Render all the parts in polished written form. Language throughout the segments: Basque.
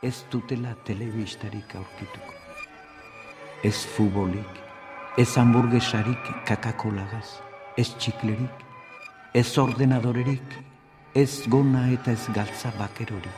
ez dutela telebistarik aurkituko. Ez futbolik, ez hamburguesarik kakakolagaz, ez txiklerik, ez ordenadorerik, ez gona eta ez galtza bakerorik.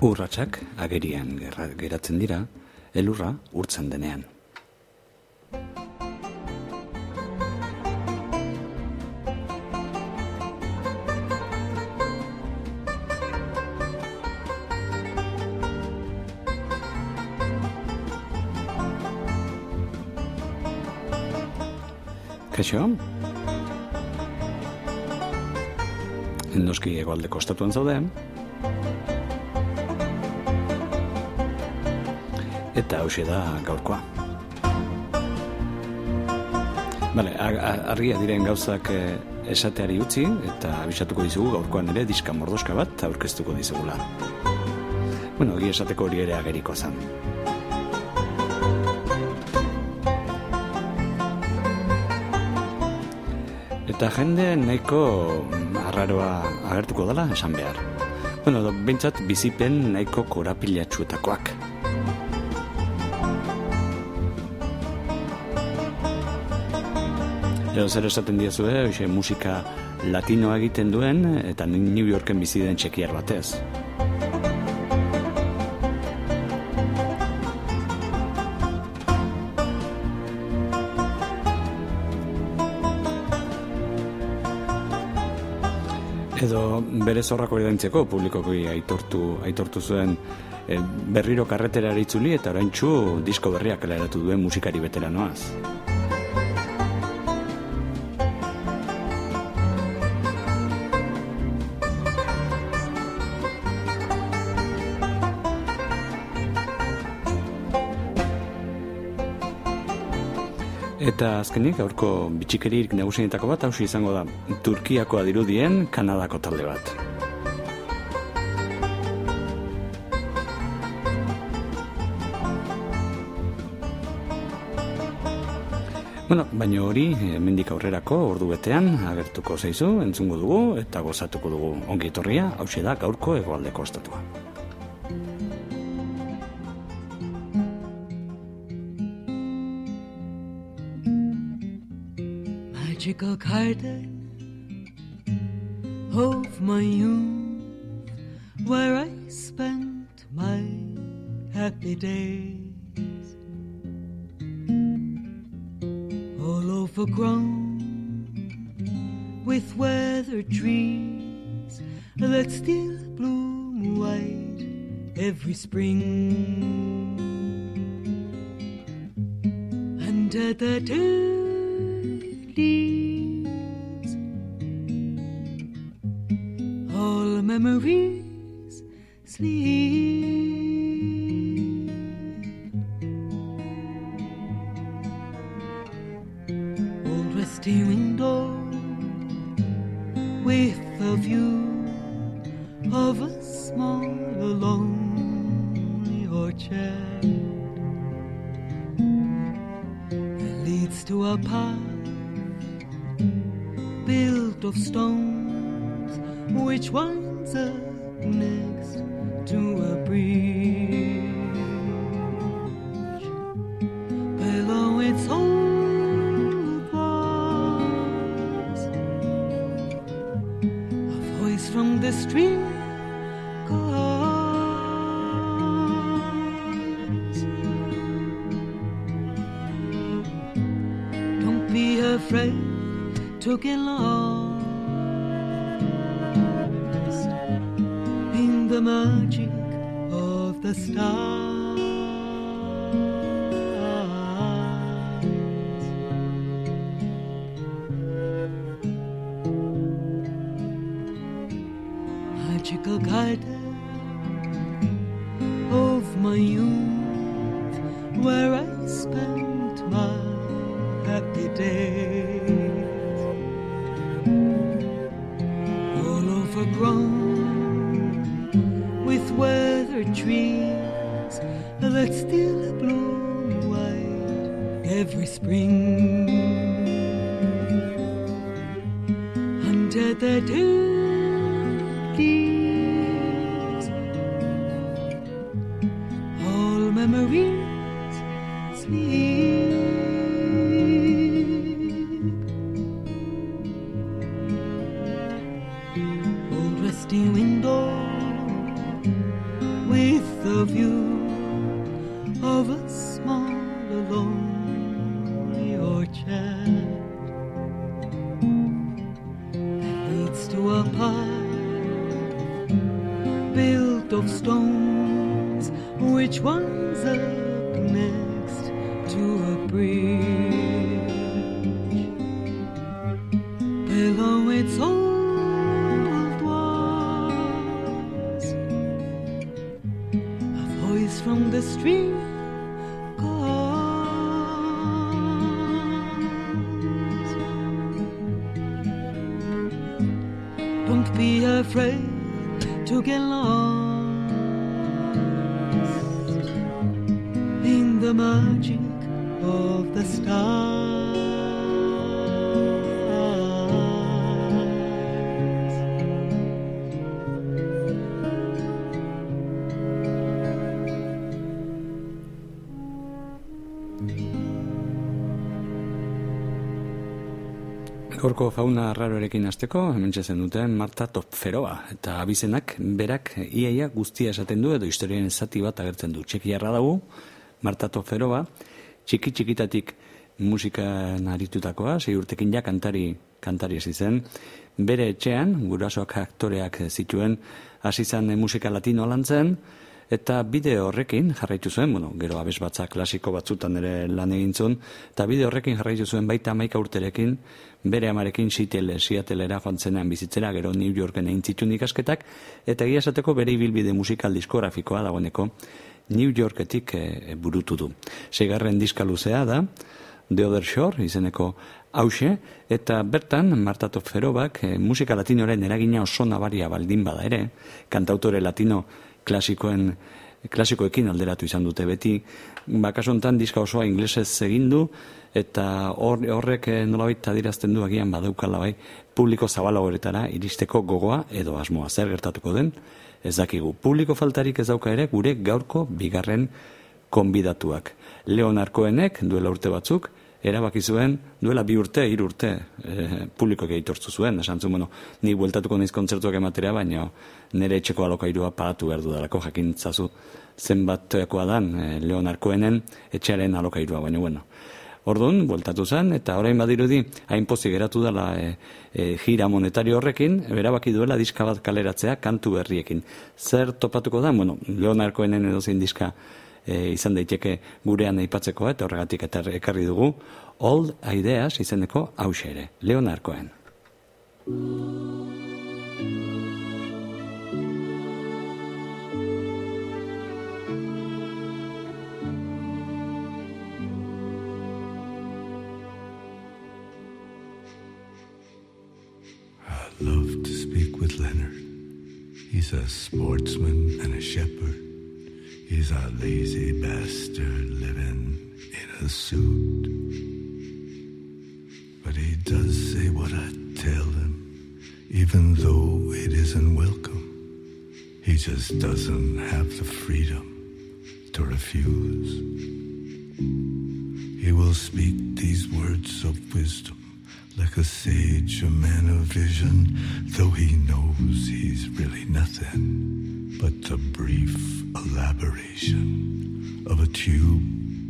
Urratsak agerian geratzen dira, elurra urtzen denean. Kaixo? Noski hegoaldeko estatuan zaude. Eta hauxe da gaurkoa. Bale, argia diren gauzak esateari utzi, eta abisatuko dizugu gaurkoan ere diska mordoska bat aurkeztuko dizugula. Bueno, hori esateko hori ere ageriko zen. Eta jende nahiko arraroa agertuko dela esan behar. Bueno, behintzat bizipen nahiko korapilatsuetakoak. Edo zer esaten diazue, hoxe musika latinoa egiten duen, eta New Yorken bizi den txekiar batez. Edo bere zorrako edaintzeko publikoki aitortu zuen berriro karretera itzuli eta oraintsu disko berriak kaleratu duen musikari beteranoaz. Eta azkenik, gaurko bitxikeririk nagusienetako bat, hausi izango da Turkiakoa dirudien Kanadako talde bat. Bueno, baina hori, hemendik aurrerako ordu betean agertuko zaizu, entzungo dugu eta gozatuko dugu ongi etorria, hauxe da gaurko hegoaldeko estatua. Magical garden of my youth, where I spent my happy days, all overgrown with weathered trees that still bloom white every spring. Under the leaves, all memories sleep. Old rusty window with a view of a small lonely orchard that leads to a path built of stones, which winds up next to a bridge. Below its old walls, a voice from the street calls. Don't be afraid to get lost in the magic of the stars. Magical garden of my youth, where I spent my happy days. Overgrown with weathered trees that still bloom white every spring. Under the dead leaves, all memories sleep. Window beneath the view of a small lonely orchard that leads to a path built of stones, which winds up next to a bridge below its old walls. A voice from the street calls, don't be afraid to get lost in the magic of the stars. Gaurko fauna raroarekin hasteko, hementxe zen duten Marta Topferoa, eta abizenak berak iaia guztia esaten du edo historiaren zati bat agertzen du. Txekiarra dago, Marta Topferoa, txikitatik musikan aritutakoa, 6 urtekin ja kantari hasi zen. Bere etxean, gurasoak aktoreak zituen, hasi zen musika latino lantzen, eta bideo horrekin jarraitu zuen, gero abesbatza klasiko batzutan ere lan egin zuen, eta bideo horrekin jarraitu zuen baita 11 urterekin, bere amarekin Seattlera joan zenean bizitzera, gero New Yorken egin zituen ikasketak, eta egia esateko bere ibilbide musikal diskografikoa dagoeneko New Yorketik burutu du. 6. diska luzea da, The Other Shore, izeneko hauxe, eta bertan Marta Topferobak musika latinoaren eragina oso nabaria baldin bada ere, kantautore latino klasikoekin alderatu izan dute beti, kasu honetan diska osoa inglesez egin du, eta horrek nolabait adierazten du agian badaukala bai publiko zabalagoretara iristeko gogoa edo asmoa. Zer gertatuko den ez dakigu. Publiko faltarik ez dauka ere gure gaurko bigarren konbidatuak. Leonard Cohenek duela urte batzuk erabaki zuen, duela 2 urte, 3 urte, publikoak eitortzu zuen, esan zuen, ni bueltatuko naiz kontzertuak ematera, baina nire etxeko alokairua pagatu behar dudalako, jakintzazu zenbatekoa dan Leonard Cohenen etxearen alokairua, baina Orduan, bueltatu zen, eta orain badirudi, hain pozik geratu dela gira monetario horrekin, erabaki duela diska bat kaleratzea kantu berriekin. Zer topatuko da? Leonard Cohenen edozein diska izan daiteke gurean aipatzeko, eta horregatik ekarri dugu Old Ideas izeneko hauxe ere, Leonard Cohen. I'd love to speak with Leonard. He's a sportsman and a shepherd. He's a lazy bastard living in a suit. But he does say what I tell him, even though it isn't welcome. He just doesn't have the freedom to refuse. He will speak these words of wisdom like a sage, a man of vision, though he knows he's really nothing but the brief elaboration of a tube.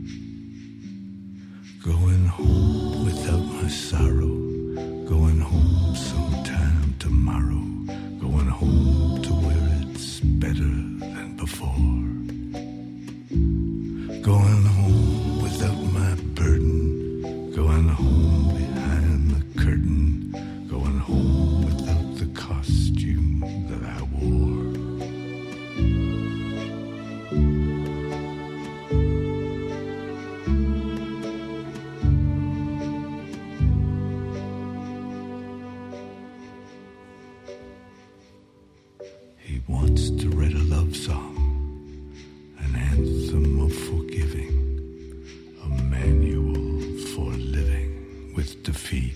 Going home without my sorrow, going home sometime tomorrow, going home to where it's better than before. Going home without my burden, going home behind the curtain, going home without the costume that I wore. He wants to write a love song, an anthem of forgiving, a manual for living with defeat,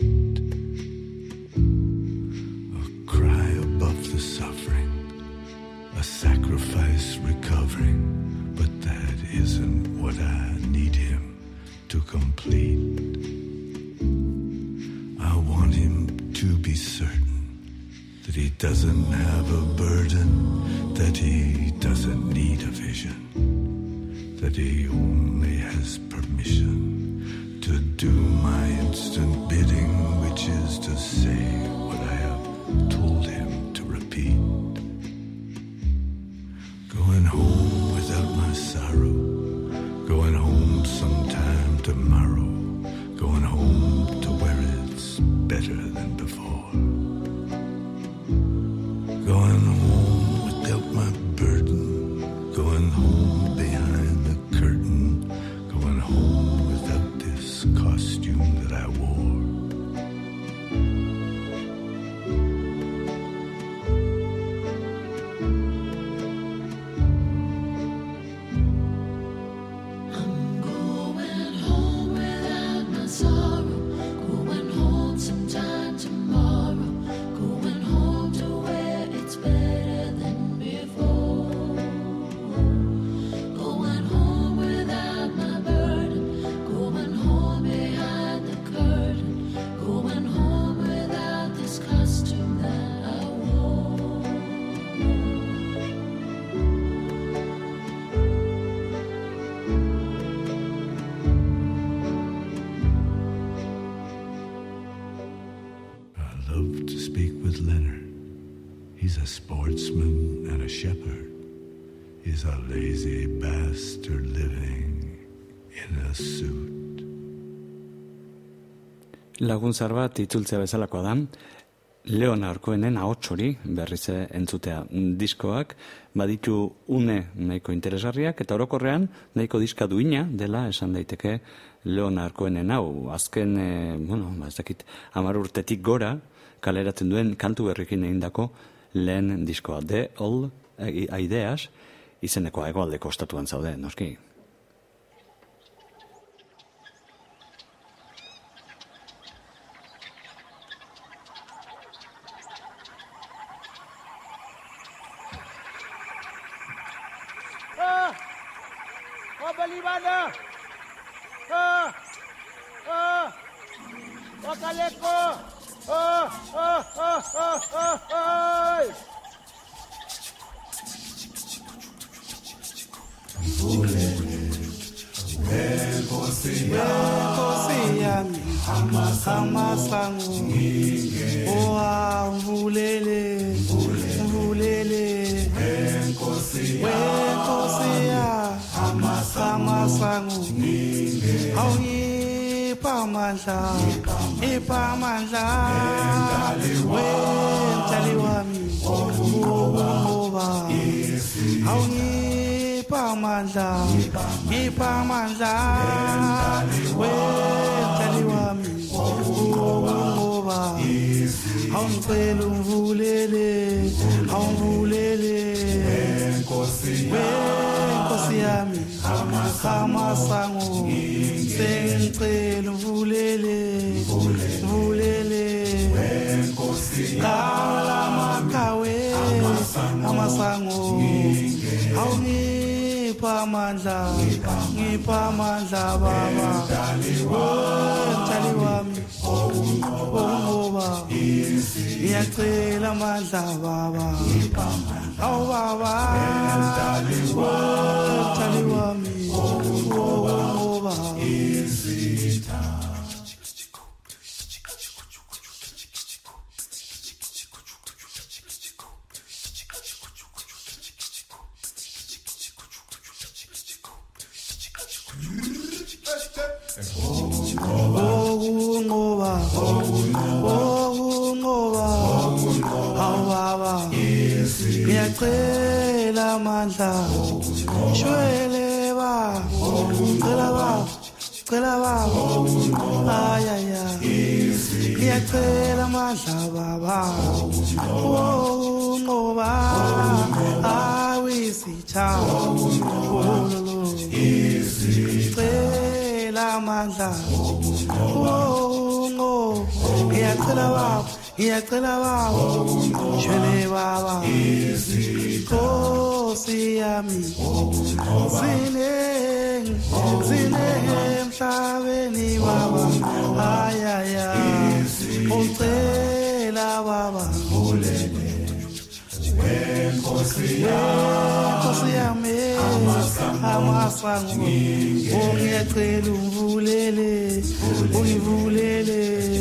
a cry above the suffering, a sacrifice recovering, but that isn't what I need him to complete. I want him to be certain that he doesn't have a burden, that he doesn't need a vision, that he only has permission to do my instant bidding, which is to say what I have told him to repeat. Going home without my sorrow, going home sometime tomorrow, going home to where it's better than before. Going home without my burden, going home behind the curtain, going home without this costume that I wore. He's a sportsman and a shepherd. He's a lazy bastard living in a suit. Laguntzar bat itzultzea bezalakoa da, Leon Arkoenen ahots hori berriz entzutea. Diskoak baditu une nahiko interesgarriak eta orokorrean nahiko diska duina dela esan daiteke Leon Arkoenen hau. Azken, ez dakit, 10 urtetik gora kaleratzen duen kantu berrikin egindako lehen diskoa. The Old Ideas izenekoa hegoaldeko estatuan zaude, noski. Balibana! Wakaleko! Nkosi yami amasango mvulele Nkosi ya amasango awuyipa amandla wentali wami ngoba awuyipa amandla wentali wami ngoba awungicela ungivulele Nkosi yami amasango sengicela uvulele qala makawe amasango awungipha amandla baba mtali wami ngoba ngiyacela amandla baba awu baba mtali wami ngoba izitha ngiyacela amandla shwele cela baba ayaya ngiyacela amandla baba ngoba awisitha ngiyacela amandla ngiyacela baba shwele baba Nkosi yami zine emhlabeni baba ayaya ucela baba Nkosi yami amasango ungiyacela ungivulele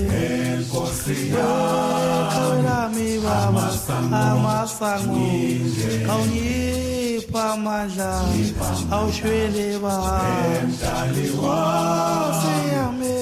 khawelami baba amasango awungipha amandla awushwele baba Nkosi yami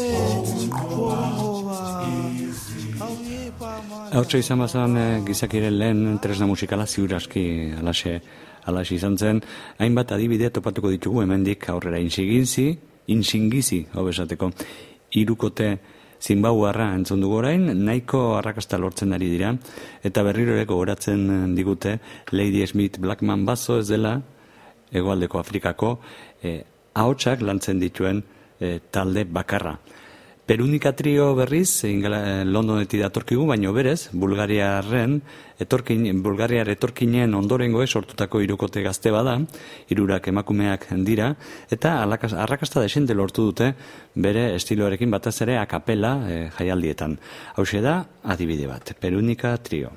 Hortxe izan bazan gizakiren lehen tresna musikala ziuraski alaxe izan zen. Hainbat adibide topatuko ditugu hemendik aurrera insingizi hobesateko. Hirukote Zimbabwearra entzun dugu orain, nahiko arrakasta lortzen ari dira, eta berriro ere gogoratzen digute Lady Smith Blackman Bazo ez dela hegoaldeko Afrikako ahotsak lantzen dituen talde bakarra. Perunika trio berriz, Londonetik datorkigu, baino berez, Bulgariar etorkinen ondorengoe sortutako hirukote gazte bada, hirurak emakumeak dira, eta arrakasta desente lortu dute bere estiloarekin batez ere a capella jaialdietan. Hauxe da, adibide bat, Perunika trio.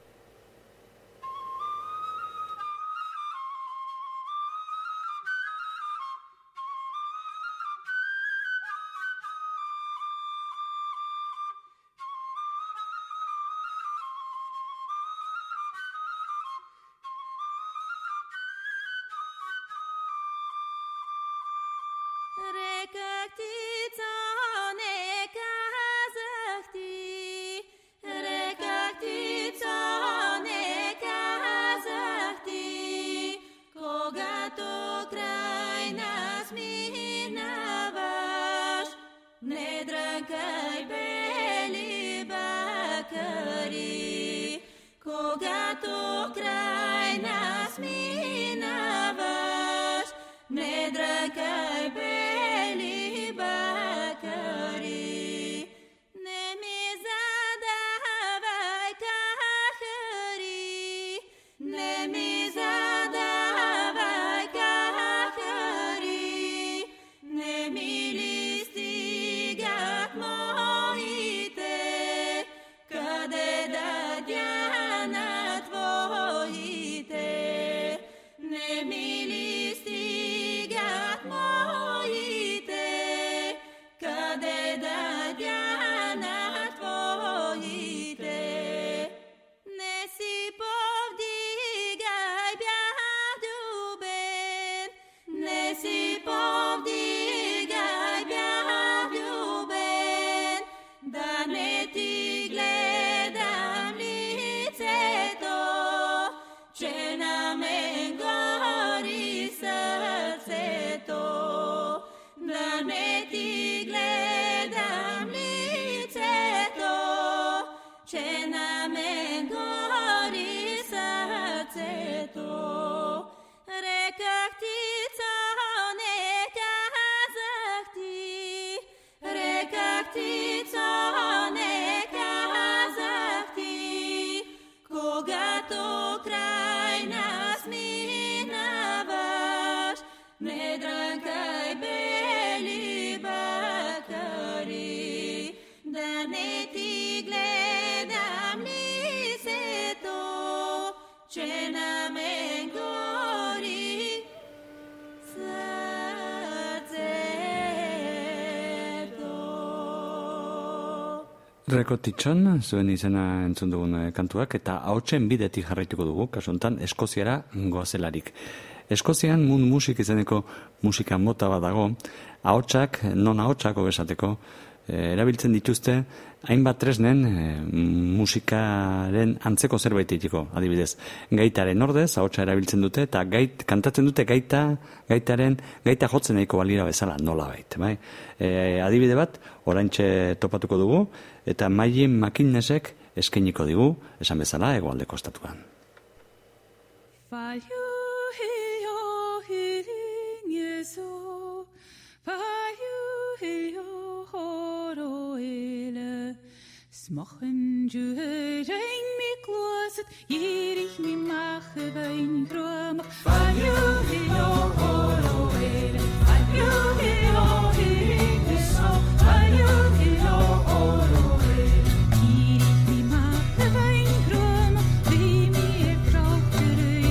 Rekotitxon, zuen izena entzun dugun kantuak, eta ahotsen bidetik jarraituko dugu, kasu honetan Eskoziara goazelarik. Eskozian Moon Music izeneko musika mota bat dago, ahotsak, non ahotsak hobesateko, erabiltzen dituzte, hainbat tresnen musikaren antzeko zerbait ditiko, adibidez. Gaitaren ordez, ahotsa erabiltzen dute, eta kantatzen dute gaita jotzen nahiko balira bezala, nola bait. Bai? Adibide bat, oraintxe topatuko dugu, eta Maien McInnesek eskainiko digu, esan bezala, hegoaldeko estatuan. Smochen jurein mi kloset, jierig mi mache wein gromach. Falju hilo horo ele, falju hilo hilo so, falju hilo horo ele. Jierig mi mache wein gromach, wie mi krauchtere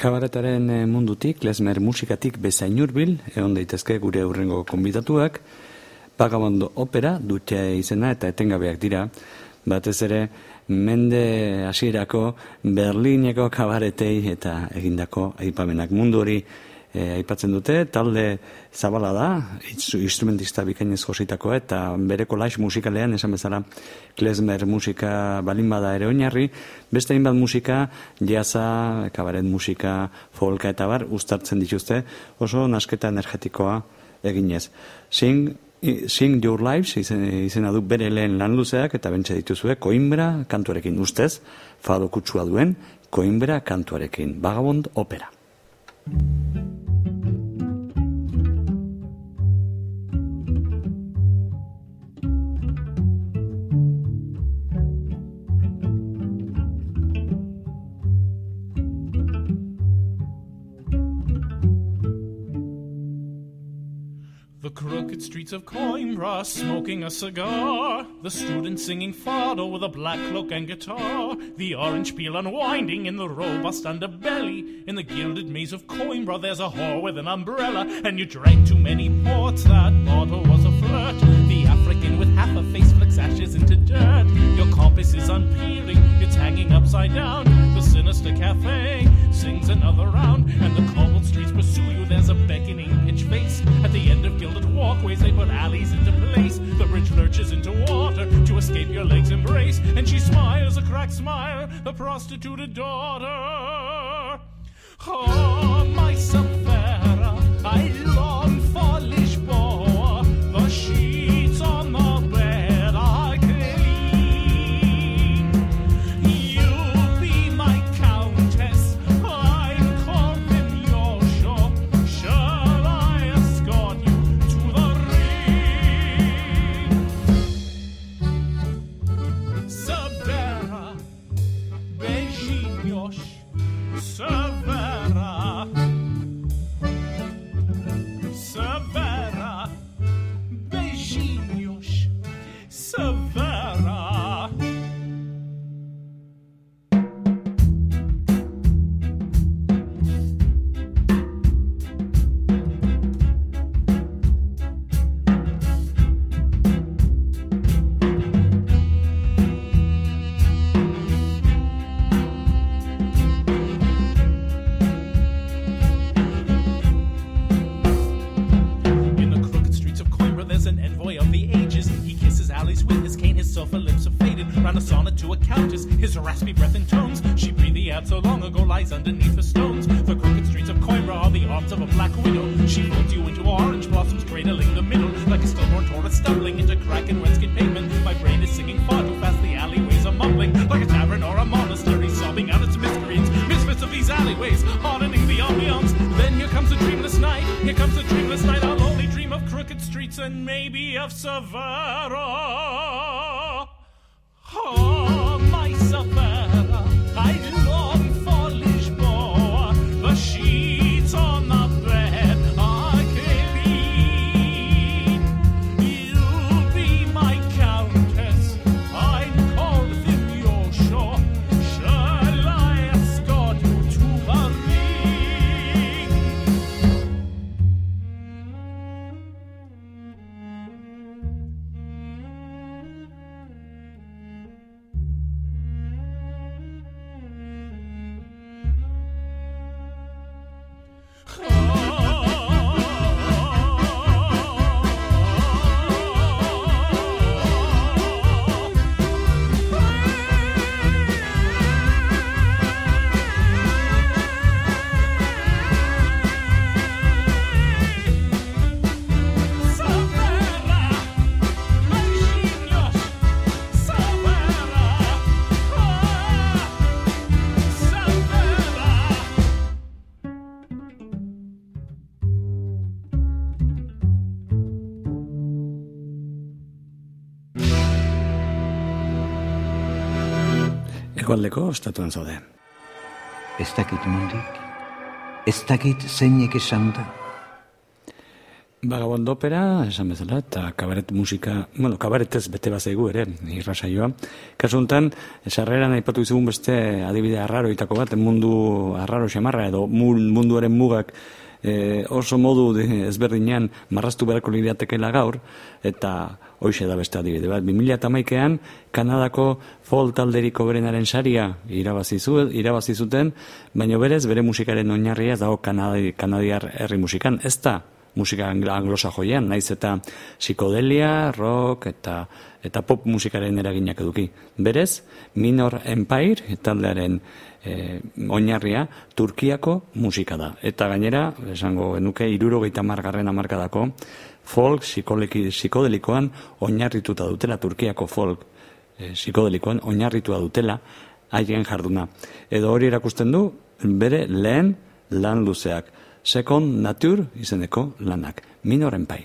Kabaretaren mundutik, klezmer musikatik bezain hurbil, egon daitezke gure hurrengo konbidatuak, Vagabond opera dute izena eta etengabeak dira, batez ere mende hasierako Berlineko kabaretei eta egindako aipamenak mundu hori aipatzen dute, talde zabala da, instrumentista bikainez jositakoa eta bere kolage musikalean esan bezala klezmer musika balin bada ere oinarri, beste hainbat musika, jazza, kabaret musika, folka eta bar, uztartzen dituzte, oso nasketa energetikoa eginez. Sing Your Lives izena du bere lehen lan luzeak eta bentsa dituzue Coimbra kantuarekin ustez, fado kutsua duen Coimbra kantuarekin, Vagabond opera. The crooked streets of Coimbra, smoking a cigar, the student singing fado with a black cloak and guitar, the orange peel unwinding in the robust underbelly. In the gilded maze of Coimbra there's a whore with an umbrella, and you drank too many ports, that bottle was a flirt. The African with half a face flicks ashes into dirt. Your compass is unpeeling, it's hanging upside down. The sinister cafe sings another round, and the cobbled streets pursue you. There's a beckoning pitch face at the end of gilded walkways. They put alleys into place. The bridge lurches into water to escape your legs' embrace, and she smiles a cracked smile, the prostituted daughter. Oh, my Savera, I long for Lisboa. The sheets on the bed are clean. You'll be my countess, I'm calling your shore. Shall I escort you to the ring? Savera, beijinhos, Savera, Savera, beijinhos, Savera. In the crooked streets of Coimbra there's an envoy of the ages. He kisses alleys with his cane, his sulphur lips are faded. Round a sonnet to a countess, his raspy breath intones. She breathed the ad so long ago, lies underneath the stones. The crooked streets of Coimbra are the arms of a black widow. She folds you into orange blossoms, cradling the middle. Like a stillborn tourist stumbling into crack and wet-skin pavement. My brain is singing far too fast, the alleyways are mumbling. Like a tavern or a monastery, sobbing out its miscreants. Misfits of these alleyways, hardening the ambiance. Then here comes a dreamless night, here comes a dreamless night. I'll only dream of crooked streets and maybe of Savera. Oh, my Savera, I long for Lisboa. The sheets on the bed are clean. You'll be my countess, I'm called in your shore. Shall I escort you to the ring? Hegoaldeko estatuan zaude. Ez dakit nondik, ez dakit zeinek esan da. Vagabond opera, esan bezala, eta kabaret musika, kabaretez bete bazaigu ere, irrasaioa. Kasu honetan, sarreran aipatu izugun beste adibide arraroitako bat, mundu arraro xamarra edo munduaren mugak oso modu ezberdinean marraztu beharko liratekeela gaur, eta hoxe da beste adibide bat. 2011an Kanadako folk talderiko berenaren saria irabazi zuten, baina berez bere musikaren oinarria dago kanadiar herri musikan, ez da musika anglosajoian, naiz eta psikodelia, rock eta pop musikaren eraginak eduki. Berez, Minor Empire taldearen oinarria Turkiako musika da. Eta gainera, esango genuke 70. hamarkadako folk psikodelikoan oinarrituta dutela, Turkiako folk psikodelikoan oinarritua dutela haien jarduna. Edo hori erakusten du bere lehen lan luzeak. Second Nature izeneko lanak. Minor Empire.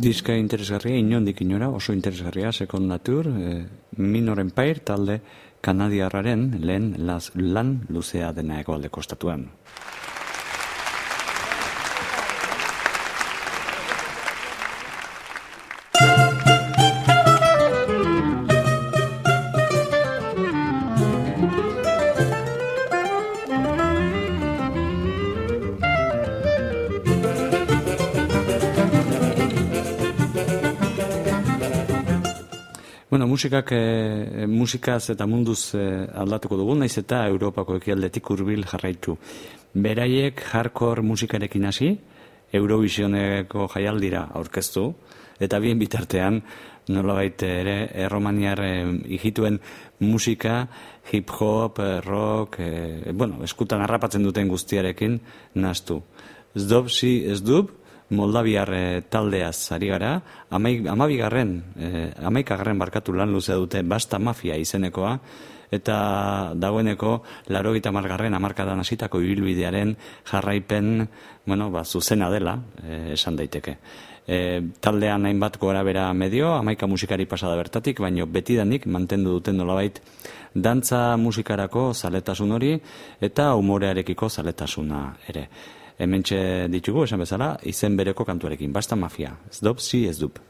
Diska interesgarria, inondik inora, oso interesgarria, Second Nature, Minor Empire talde kanadiarraren lehen lan luzea dena hegoaldeko estatuan. Bueno, musikaz eta munduz aldatuko dugu, naiz eta Europako ekialdetik hurbil jarraitu. Beraiek hardcore musikarekin hasi, Eurovisioneko jaialdira aurkeztu, eta bien bitartean, nolabait ere, erromaniar hijituen musika, hip-hop, rock, eskutan harrapatzen duten guztiarekin nahastu. Zdub, si, zdub, Moldaviar taldeaz ari gara, amaikagarren barkatu lan luzea dute Basta Mafia izenekoa, eta dagoeneko 80. hamarkadan hasitako ibilbidearen jarraipen, zuzena dela, esan daiteke. Taldean hainbat gorabehera medio, 11 musikari pasada bertatik, baino betidanik mantendu duten nolabait dantza musikarako zaletasun hori, eta umorearekiko zaletasuna ere. Hementxe ditugu, esan bezala, izen bereko kantuarekin. Basta Mafia. Zdub, si, zdub.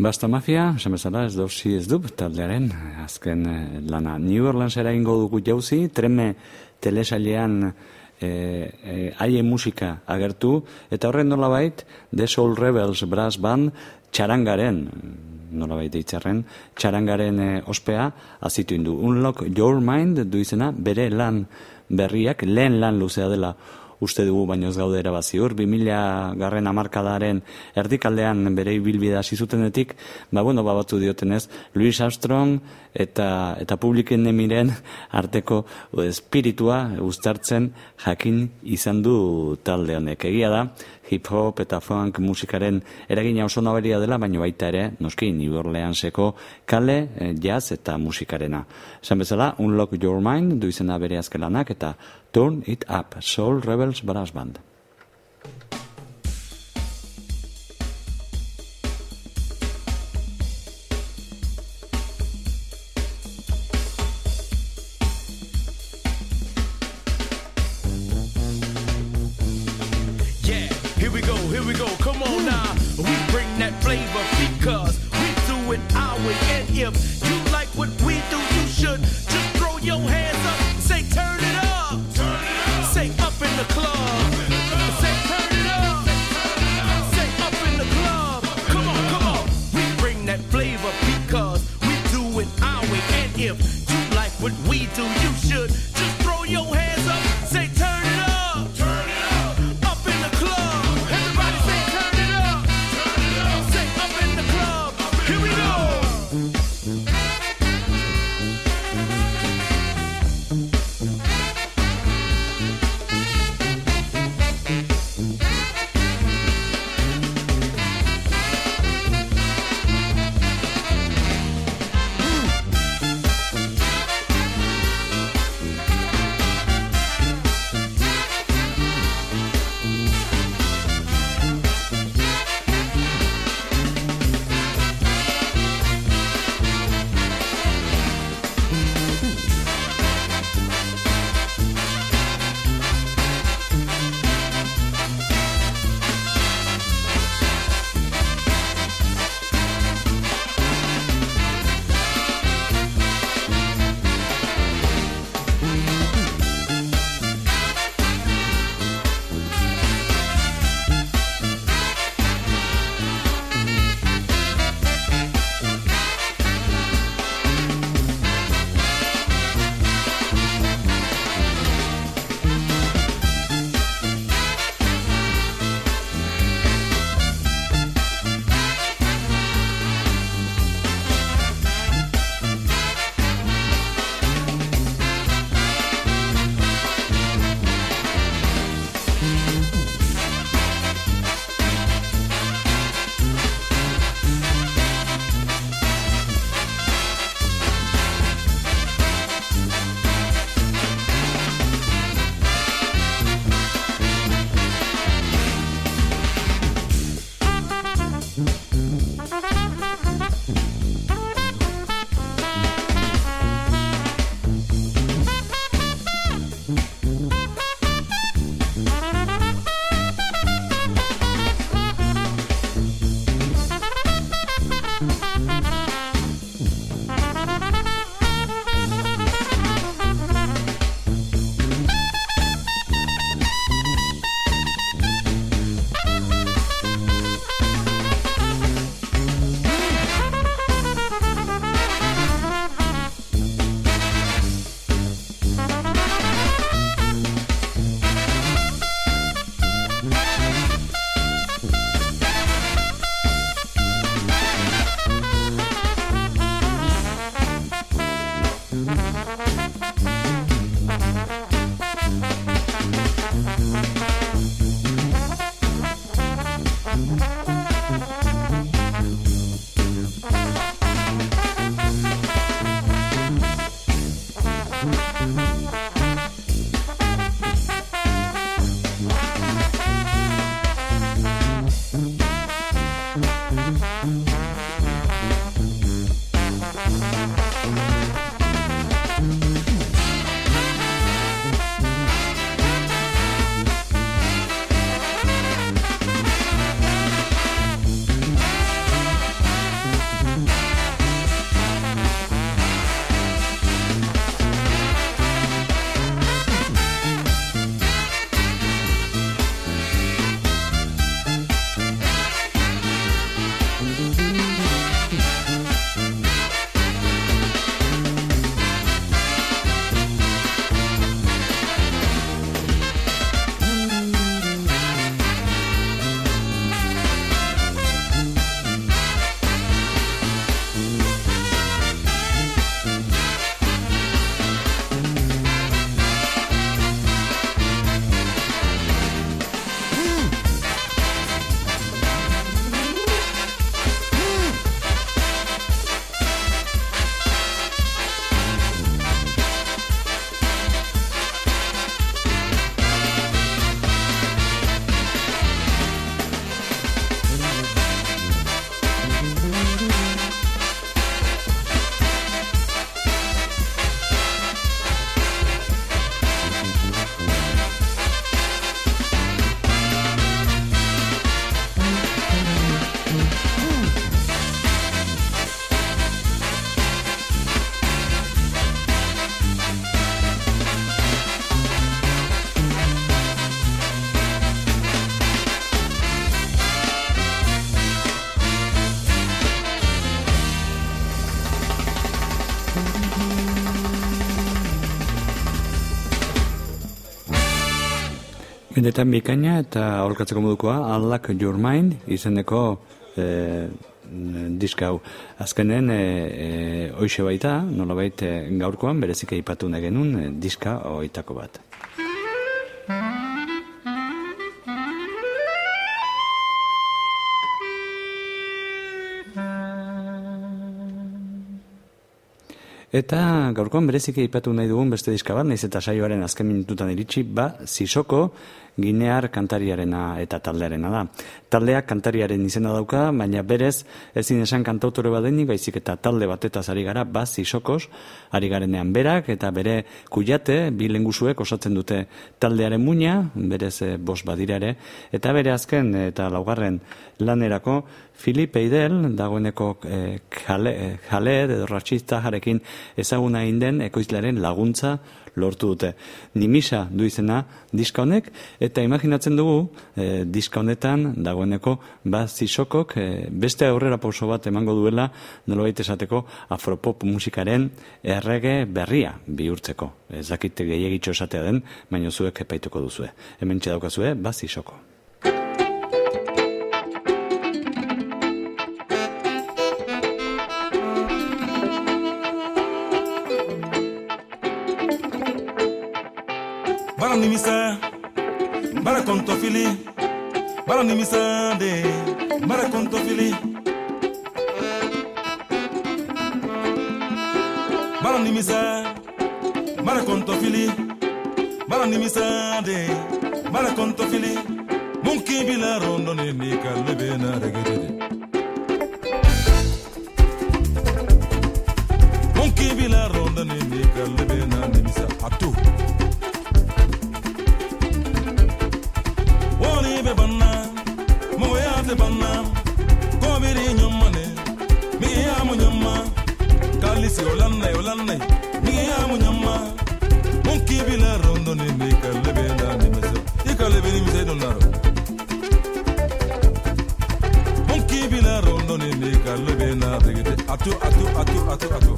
Basta Mafia, esan bezala, ez dosi ez dut taldearen, azken lana New Orleansera ingo dugu jauzi, Treme telesailean haien musika agertu, eta horren nolabait, The Soul Rebels Brass Band, txarangaren, nolabait eitzarren, txarangaren ospea, azitu indu. Unlock Your Mind du izena, bere lan berriak, lehen lan luzea dela uste dugu, baino ez gaude erabaziur, 2000 hamarkadaren erdikaldean bere ibilbidea hasi zutenetik, batzu diotenez, Louis Armstrong eta Public Enemyren arteko espiritua uztartzen jakin izan du talde honek. Egia da, hip-hop eta funk musikaren eragina oso nabaria dela, baino baita ere, noski, New Orleanseko kale, jazz eta musikarena. Esan bezala, Unlock Your Mind du izena bere azkelanak eta Turn It Up, Soul Rebels Brass Band. Here we go, come on now. We bring that flavor because we do it our way. And if you like what we do, you should just throw your hands up. Say turn it up. Turn it up. Say up in the club. Say turn it up. Say up in the club. Come on. We bring that flavor because we do it our way. And if you like what we do, you should just throw your hands up. Say turn it up. Turn it up. Up in the club. Everybody say turn it up. Turn it up. Say up in the club. Here we go. Benetan bikaina eta aholkatzeko modukoa Unlock Your Mind izeneko diska hau. Azkenen hoixe baita, nolabait gaurkoan berezik aipatu nahi genuen diska hoitako bat. Eta gaurkoan berezik aipatu nahi dugun beste diska bat, naiz eta saioaren azken minututan iritsi, Sissoko ginear kantariarena eta taldearena da. Taldeak kantariaren izena dauka, baina berez ezin esan kantautore badenik, baizik eta talde batetaz ari gara, Sissokos ari garenean berak, eta bere kuiate, bi lengusuek osatzen dute taldearen muina, berez bost badira ere, eta bere azken eta laugarren lanerako Philip Eidel, dagoeneko Khaled edo Rachista jarekin ezaguna inden ekoizlearen laguntza lortu dute. Nimisa du izena diska honek, eta imaginatzen dugu diska honetan dagoeneko Sissokok beste aurrera pauso bat emango duela, nolabait esateko afropop musikaren errege berria bihurtzeko. Ez dakit gehiagitxo esatea den, baina zuek epaituko duzue. Hementxe daukazue Sissoko. Bara nimisa, bara kontofili, bara nimisa de, bara kontofili. Bara nimisa, bara kontofili, bara nimisa de, bara kontofili. Munki bila rondo ne ni kalbe na regede. Munki bila rondo ne ni kalbe na nimisa atu. Banna, komiri nyomane, mi amu nyoma, kalisi olanne, mi amu nyoma, munki bila rondo ni mi kalebe na ni meso, ikalebe ni mise donaro. Munki bila rondo ni mi kalebe na tegete, atu.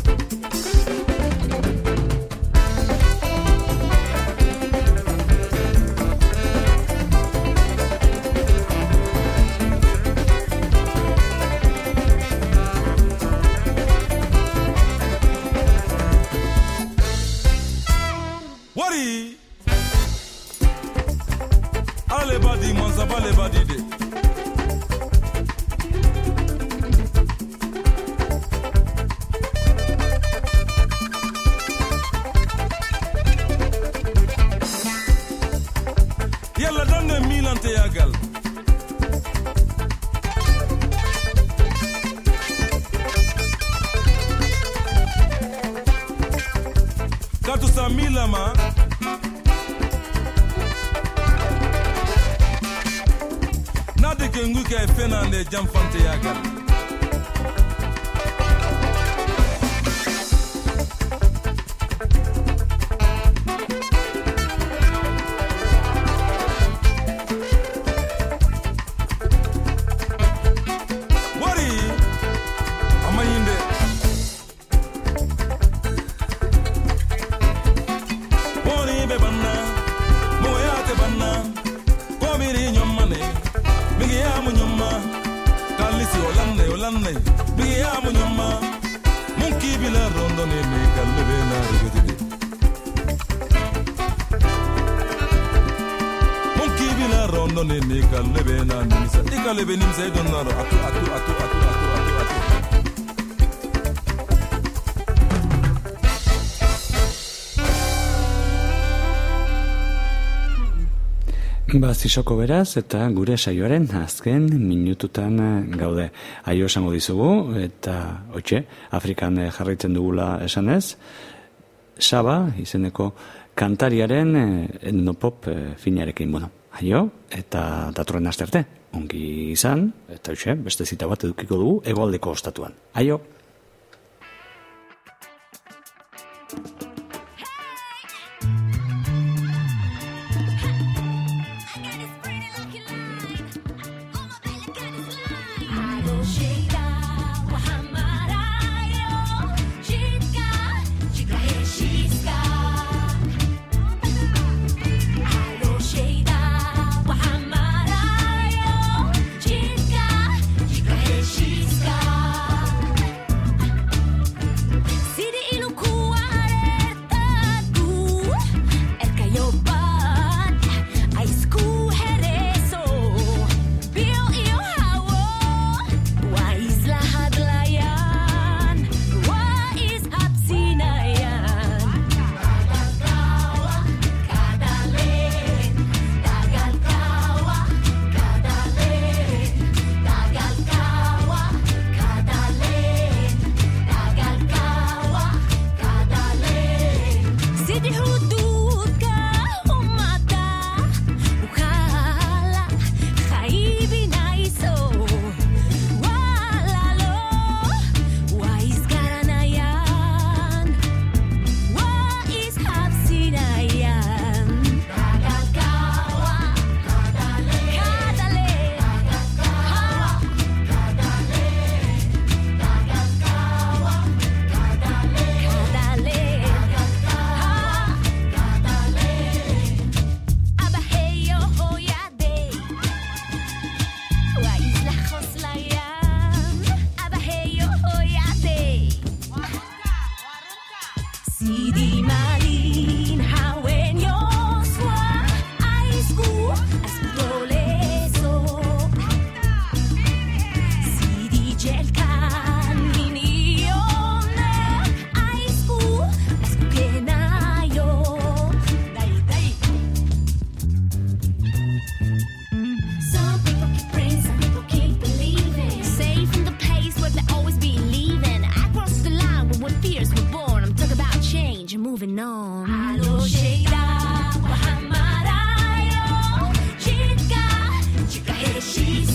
Sissoko beraz, eta gure saioaren azken minututan gaude. Aio esango dizugu, eta hoitxe, Afrikan jarraitzen dugula esanez, Saba, izeneko kantariaren etnopop finarekin. Bueno, aio, eta datorren asterte, ongi izan, eta hoitxe, beste zita bat edukiko dugu, hegoaldeko ostatuan. Aio! Sheida She's